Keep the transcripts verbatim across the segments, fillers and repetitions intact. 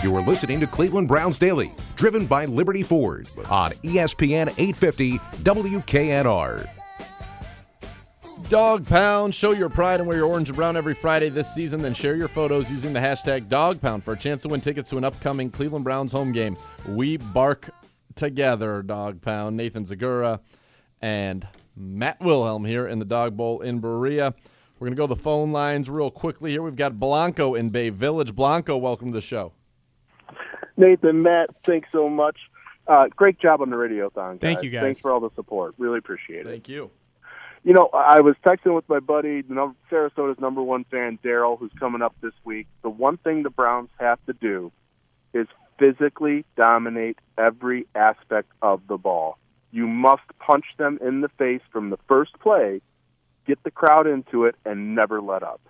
You are listening to Cleveland Browns Daily, driven by Liberty Ford on E S P N eight fifty W K N R. Dog Pound. Show your pride and wear your orange and brown every Friday this season. Then share your photos using the hashtag Dog Pound for a chance to win tickets to an upcoming Cleveland Browns home game. We bark together, Dog Pound. Nathan Zagura and Matt Wilhelm here in the Dog Bowl in Berea. We're going to go to the phone lines real quickly here. We've got Blanco in Bay Village. Blanco, welcome to the show. Nathan, Matt, thanks so much. Uh, great job on the Radiothon, guys. Thank you, guys. Thanks for all the support. Really appreciate it. Thank you. You know, I was texting with my buddy, the number, Sarasota's number one fan, Daryl, who's coming up this week. The one thing the Browns have to do is physically dominate every aspect of the ball. You must punch them in the face from the first play, get the crowd into it, and never let up.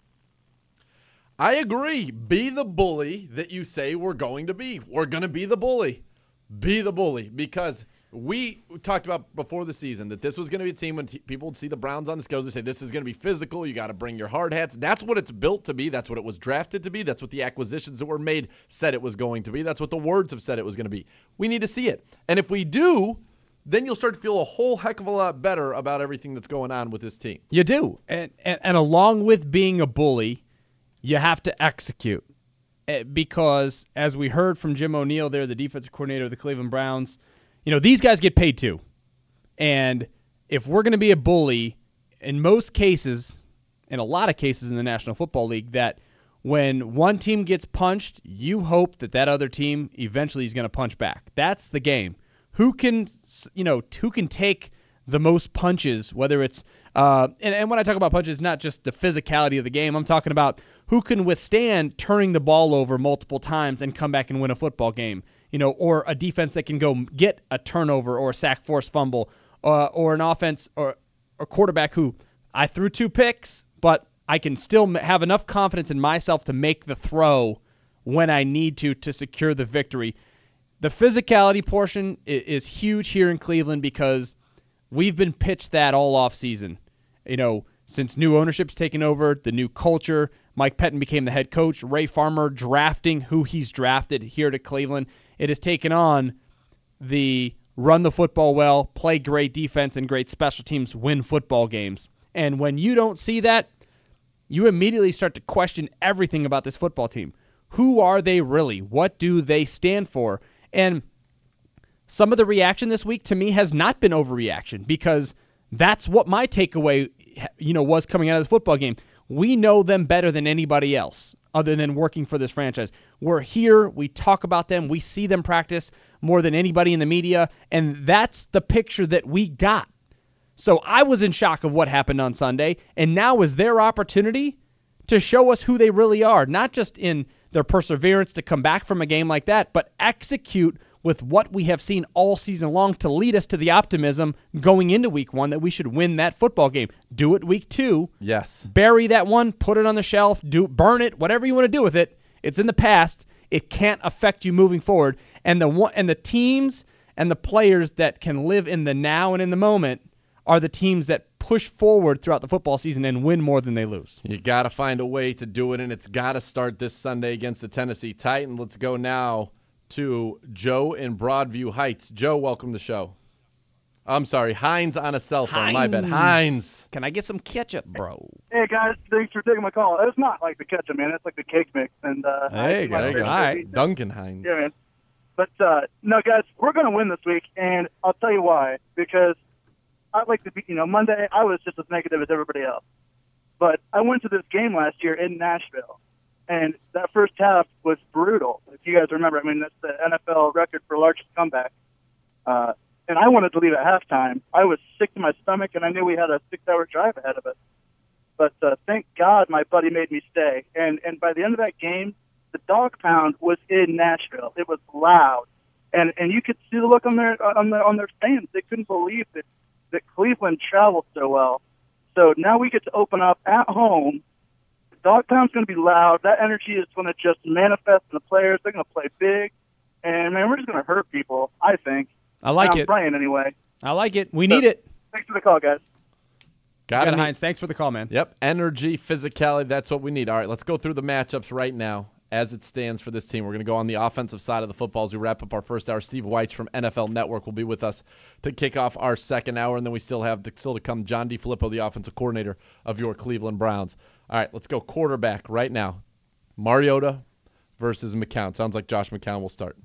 I agree. Be the bully that you say we're going to be. We're going to be the bully. Be the bully. Because we talked about before the season that this was going to be a team when t- people would see the Browns on the schedule. They say this is going to be physical. You got to bring your hard hats. That's what it's built to be. That's what it was drafted to be. That's what the acquisitions that were made said it was going to be. That's what the words have said it was going to be. We need to see it. And if we do, then you'll start to feel a whole heck of a lot better about everything that's going on with this team. You do. And, and, and along with being a bully, you have to execute. Because as we heard from Jim O'Neill there, the defensive coordinator of the Cleveland Browns, you know, these guys get paid too. And if we're going to be a bully, in most cases, in a lot of cases in the National Football League, that when one team gets punched, you hope that that other team eventually is going to punch back. That's the game. Who can, you know, who can take the most punches, whether it's, uh, and, and when I talk about punches, not just the physicality of the game, I'm talking about who can withstand turning the ball over multiple times and come back and win a football game, you know, or a defense that can go get a turnover or a sack, forced fumble, uh, or an offense or a quarterback who I threw two picks, but I can still have enough confidence in myself to make the throw when I need to to secure the victory. The physicality portion is huge here in Cleveland because we've been pitched that all off season. You know, since new ownership's taken over, the new culture, Mike Pettin became the head coach, Ray Farmer drafting who he's drafted here to Cleveland. It has taken on the run the football well, play great defense and great special teams, win football games. And when you don't see that, you immediately start to question everything about this football team. Who are they really? What do they stand for? And some of the reaction this week to me has not been overreaction because that's what my takeaway, you know, was coming out of this football game. We know them better than anybody else other than working for this franchise. We're here. We talk about them. We see them practice more than anybody in the media, and that's the picture that we got. So I was in shock of what happened on Sunday, and now is their opportunity to show us who they really are, not just in their perseverance to come back from a game like that, but execute with what we have seen all season long to lead us to the optimism going into week one that we should win that football game. Do it week two. Yes. Bury that one, put it on the shelf, do burn it, whatever you want to do with it. It's in the past. It can't affect you moving forward. And the one, and the teams and the players that can live in the now and in the moment are the teams that push forward throughout the football season and win more than they lose. You got to find a way to do it, and it's got to start this Sunday against the Tennessee Titans. Let's go now to Joe in Broadview Heights. Joe, welcome to the show. I'm sorry, Heinz on a cell phone. Heinz. My bad. Heinz. Can I get some ketchup, bro? Hey, guys. Thanks for taking my call. It's not like the ketchup, man. It's like the cake mix. And uh, There you go. There you go. All right. Duncan Heinz. Yeah, man. But, uh, no, guys, we're going to win this week, and I'll tell you why. Because I like to be, you know, Monday I was just as negative as everybody else. But I went to this game last year in Nashville, and that first half was brutal. If you guys remember, I mean, that's the N F L record for largest comeback. Uh, and I wanted to leave at halftime. I was sick to my stomach, and I knew we had a six-hour drive ahead of us. But uh, thank God my buddy made me stay. And and by the end of that game, the Dog Pound was in Nashville. It was loud, and and you could see the look on their on their on their fans. They couldn't believe that that Cleveland traveled so well. So now we get to open up at home. The Dog Pound's going to be loud. That energy is going to just manifest in the players. They're going to play big, and man, we're just going to hurt people. I think. I like I'm it. praying anyway. I like it. We So, need it. Thanks for the call, guys. Got Got it, it, Heinz. Thanks for the call, man. Yep, energy, physicality, that's what we need. All right, let's go through the matchups right now. as it stands for this team. We're going to go on the offensive side of the football as we wrap up our first hour. Steve Weitz from N F L Network will be with us to kick off our second hour, and then we still have to, still to come John DeFilippo, the offensive coordinator of your Cleveland Browns. All right, let's go quarterback right now. Mariota versus McCown. Sounds like Josh McCown will start.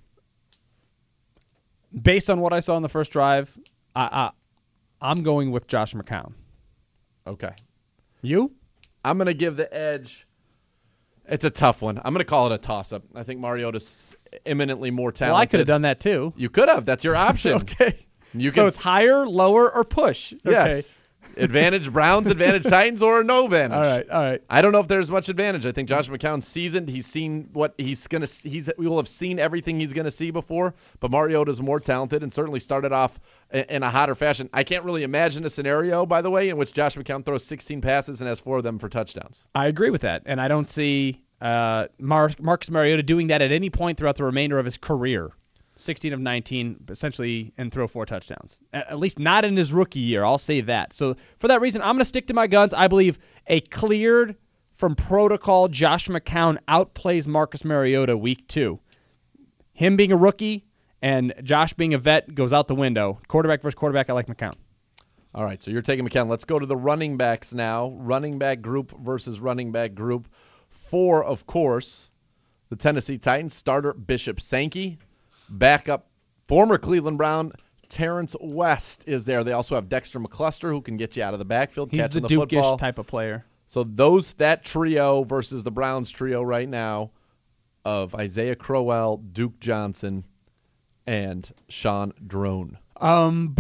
Based on what I saw in the first drive, I, I, I'm going with Josh McCown. Okay. You? I'm going to give the edge. It's a tough one. I'm going to call it a toss-up. I think Mariota's imminently more talented. Well, I could have done that too. You could have. That's your option. Okay. You so can, it's higher, lower, or push. Yes. Okay. Advantage Browns, advantage Titans, or no advantage. All right, all right. I don't know if there's much advantage. I think Josh McCown's seasoned. He's seen what he's gonna. He's we will have seen everything he's gonna see before. But Mariota's more talented and certainly started off in a hotter fashion. I can't really imagine a scenario, by the way, in which Josh McCown throws sixteen passes and has four of them for touchdowns. I agree with that, and I don't see uh, Mar- Marcus Mariota doing that at any point throughout the remainder of his career. sixteen of nineteen, essentially, and throw four touchdowns. At least not in his rookie year. I'll say that. So for that reason, I'm going to stick to my guns. I believe a cleared from protocol Josh McCown outplays Marcus Mariota week two. Him being a rookie and Josh being a vet goes out the window. Quarterback versus quarterback, I like McCown. All right, so you're taking McCown. Let's go to the running backs now. Running back group versus running back group. Four, of course, the Tennessee Titans. Starter Bishop Sankey. Backup, former Cleveland Brown, Terrence West is there. They also have Dexter McCluster, who can get you out of the backfield, He's catching the, the Duke-ish football. type of player. So those that trio versus the Browns trio right now of Isaiah Crowell, Duke Johnson, and Sean Drone. Um,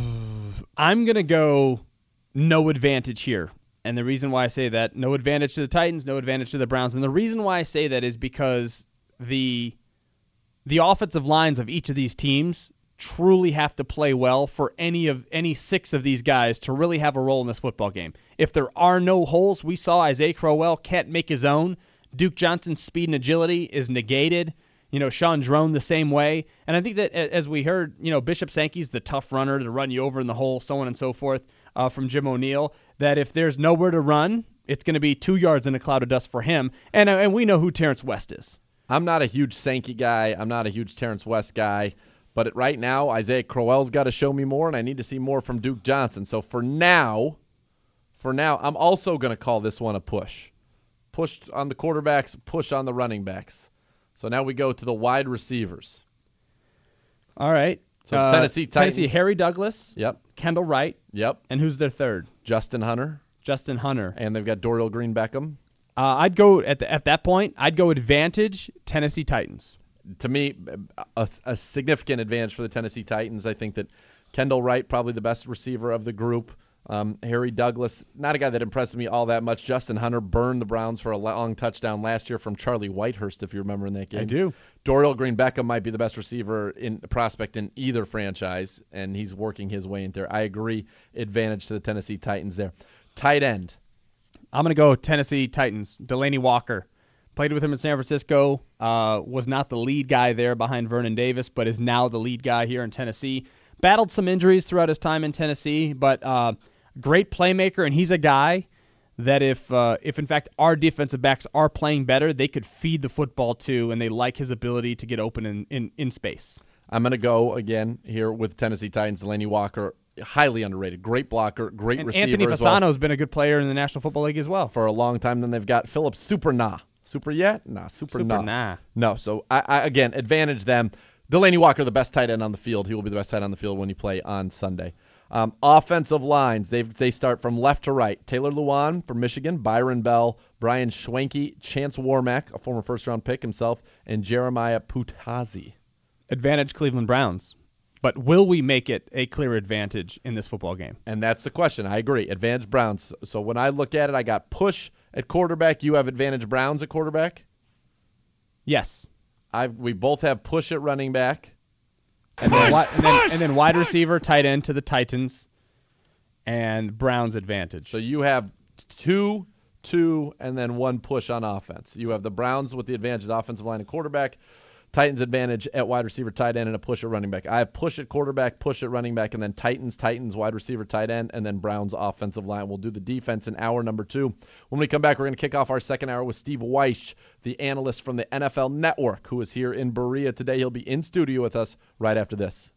I'm going to go no advantage here. And the reason why I say that, no advantage to the Titans, no advantage to the Browns. And the reason why I say that is because the the offensive lines of each of these teams truly have to play well for any of any six of these guys to really have a role in this football game. If there are no holes, we saw Isaiah Crowell can't make his own. Duke Johnson's speed and agility is negated. You know, Sean Drone the same way. And I think that, as we heard, you know, Bishop Sankey's the tough runner to run you over in the hole, so on and so forth, uh, from Jim O'Neill, that if there's nowhere to run, it's going to be two yards in a cloud of dust for him. And, uh, and we know who Terrence West is. I'm not a huge Sankey guy. I'm not a huge Terrence West guy. But right now, Isaiah Crowell's got to show me more, and I need to see more from Duke Johnson. So for now, for now, I'm also going to call this one a push. Push on the quarterbacks, push on the running backs. So now we go to the wide receivers. All right. So uh, Tennessee Titans. Tennessee, Harry Douglas. Yep. Kendall Wright. Yep. And who's their third? Justin Hunter. Justin Hunter. And they've got Dorial Green Beckham. Uh, I'd go at the, at that point. I'd go advantage Tennessee Titans. To me, a, a significant advantage for the Tennessee Titans. I think that Kendall Wright, probably the best receiver of the group. Um, Harry Douglas, not a guy that impressed me all that much. Justin Hunter burned the Browns for a long touchdown last year from Charlie Whitehurst, if you remember in that game. I do. Dorial Green Beckham might be the best receiver in prospect in either franchise, and he's working his way in there. I agree. Advantage to the Tennessee Titans there. Tight end. I'm going to go Tennessee Titans. Delaney Walker. Played with him in San Francisco. Uh, was not the lead guy there behind Vernon Davis, but is now the lead guy here in Tennessee. Battled some injuries throughout his time in Tennessee, but uh, great playmaker, and he's a guy that if, uh, if in fact our defensive backs are playing better, they could feed the football to, and they like his ability to get open in, in, in space. I'm going to go again here with Tennessee Titans. Delaney Walker, highly underrated. Great blocker, great and receiver Anthony as Fasano's well. been a good player in the National Football League as well. For a long time. Then they've got Philip Super Nah. Super yet? Nah, Super, Super nah. nah. No, so I, I again, advantage them. Delaney Walker, the best tight end on the field. He will be the best tight end on the field when you play on Sunday. Um, offensive lines, they they start from left to right. Taylor Lewan from Michigan, Byron Bell, Brian Schwenke, Chance Warmack, a former first-round pick himself, and Jeremiah Putazi. Advantage Cleveland Browns. But will we make it a clear advantage in this football game? And that's the question. I agree. Advantage Browns. So when I look at it, I got push at quarterback. You have advantage Browns at quarterback? Yes. I we both have push at running back. And then, wi- and, then, and then wide receiver, tight end to the Titans, and Browns advantage. So you have two, two, and then one push on offense. You have the Browns with the advantage of the offensive line and quarterback. Titans advantage at wide receiver, tight end, and a push at running back. I have push at quarterback, push at running back, and then Titans, Titans, wide receiver, tight end, and then Browns offensive line. We'll do the defense in hour number two. When we come back, we're going to kick off our second hour with Steve Weish, the analyst from the N F L Network, who is here in Berea today. He'll be in studio with us right after this.